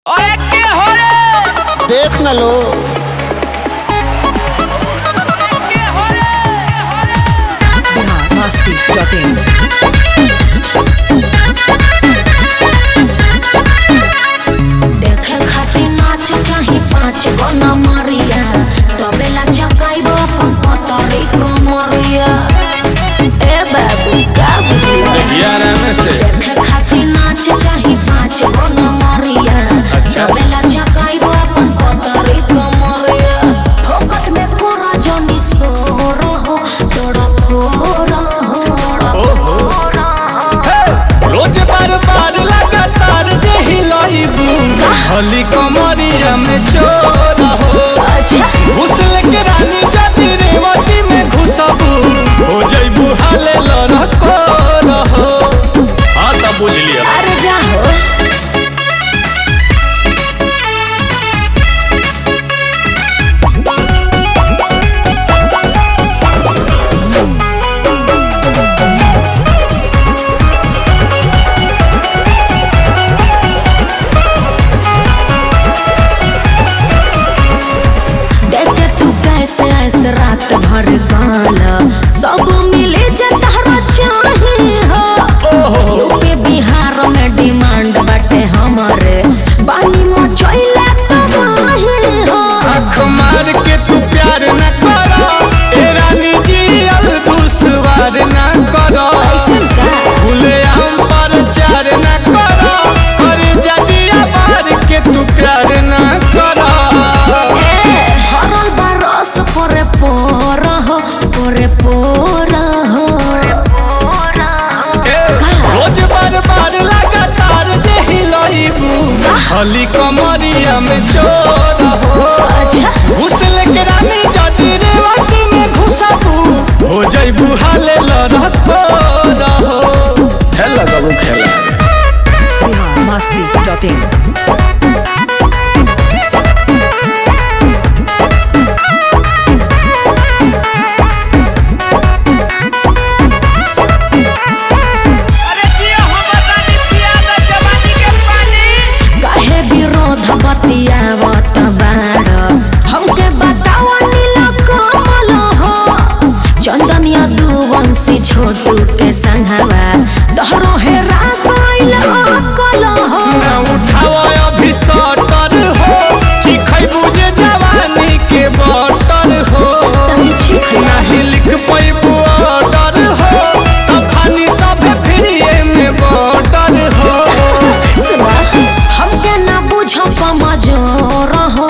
अरे के हो रे देख न लो के हो रे masti.in देखे खातिर नाच चाही 5 गो न मारिया तबेला चकाइबो अपन पतरी कमरिया ए बाबू का बुझिया देखे खातिर नाच चाही 5 गो न मारिया तबेला चकाइबो अपन पतरी कमरिया फोकट में कोरा जनी सोरो हो तोड़ा फोरा हो रोज बार बार लगातार जे हिलाइबू हली कमरिया में चोर हो अच्छा घुसल के रानी जाती रेवती में घुसबू हो जइबू हाले लड़को रहो। हाँ तब बुझ लिया। अरे जा हो ऐसे रात भर गाना सब मिले जतहरा चाहे हो यूपी बिहार में डिमांड बाटे हमारे बानी में चोइला तबाही हो आँख मार के तू प्यार न करो ए रानी जी अलगुसवार न करो ऐसन का खुले आम पर चार न करो कर जदिया बार के तू प्यार न करो। हरल बरस परे पोरा हो रोज बार बार लगातार जे हिलाइबू हली कमरिया में चोर हो अच्छा घुसल के रानी जाती रेवती में घुसबू हो जइबू हाले लड़को रहो। खेला बाबू खेला masti.in काहे विरोध बतियावत बाड़ हमके बतावा नीला कमल हो चंदनिया दुवंशी छोटू के संघवा तोहरो हेरा गइल अकल हो ना उठाओ अभी सटर हो चिखैबू जे जवानी के बटर हो तनी चीख नहीं लिख पैबू ऑर्डर हो तफानी सब फ्रीए में बॉर्डर हो। सुना हमके ना बुझ कमजोर हो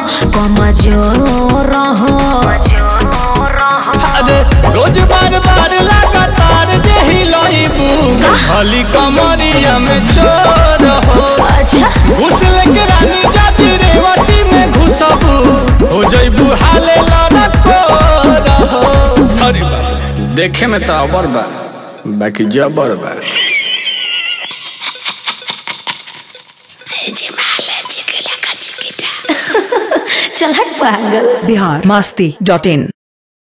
अरे रोज बार बार लगातार जे हिलाइबू हली कमरिया में चोर हो अच्छा घुसल के रानी जाती रेवती में घुसबू हो जइबू हाले लड़को रहो। अरे बाप रे देखे में तो अबर बा बाकी जबर बा। चल हट पागल masti.in